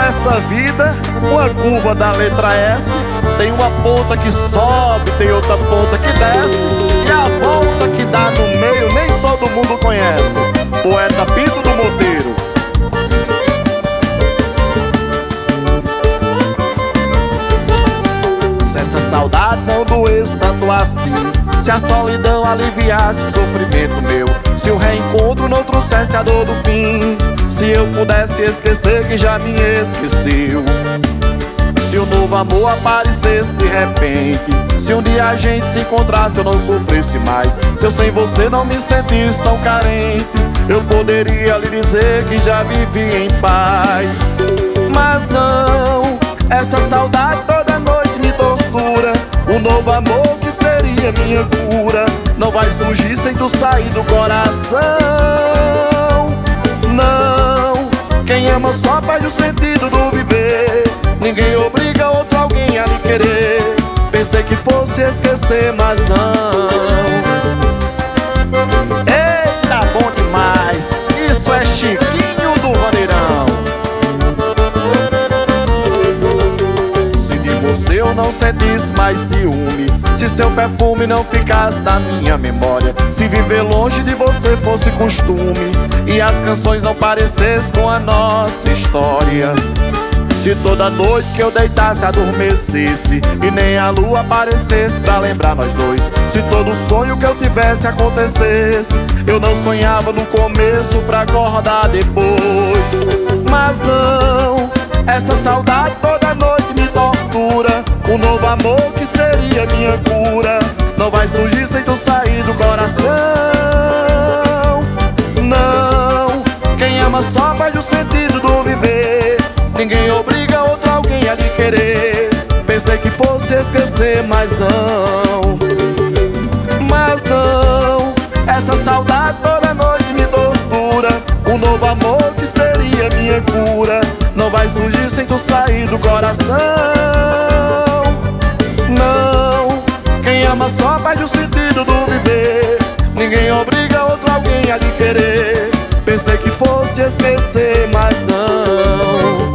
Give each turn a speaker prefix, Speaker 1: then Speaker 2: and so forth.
Speaker 1: Nessa vida, uma curva da letra S tem uma ponta que sobe, tem outra ponta que desce, e a volta que dá no meio nem todo mundo conhece. Poeta Pinto do Monteiro. Se essa saudade não doesse tanto assim, se a solidão aliviasse o sofrimento meu, se o reencontro não trouxesse a dor do fim, se eu pudesse esquecer que já me esqueceu, se o novo amor aparecesse de repente, se um dia a gente se encontrasse eu não sofresse mais, se eu sem você não me sentisse tão carente, eu poderia lhe dizer que já vivi em paz. Mas não, essa saudade toda noite me tortura. O novo amor que seria minha cura não vai surgir sem tu sair do coração. Não, quem ama só perde o sentido do viver. Ninguém obriga outro alguém a lhe querer. Pensei que fosse esquecer, mas não. Eita, bom demais. Isso é Chiquinho do Vaneirão. Se de você eu não sentisse mais ciúme, se seu perfume não ficasse na minha memória, se viver longe de você fosse costume e as canções não parecessem com a nossa história, se toda noite que eu deitasse adormecesse e nem a lua aparecesse pra lembrar nós dois, se todo sonho que eu tivesse acontecesse, eu não sonhava no começo pra acordar depois. Mas não, essa saudade toda noite me tortura. O novo amor que seria minha cura não vai surgir sem tu sair do coração. Não, quem ama só perde o sentido do viver. Ninguém obriga outro alguém a lhe querer. Pensei que fosse esquecer, mas não. Mas não, essa saudade toda noite me tortura. O novo amor que seria minha cura não vai surgir sem tu sair do coração. Não, quem ama só perde o sentido do viver. Ninguém obriga outro alguém a lhe querer. Pensei que fosse esquecer, mas não.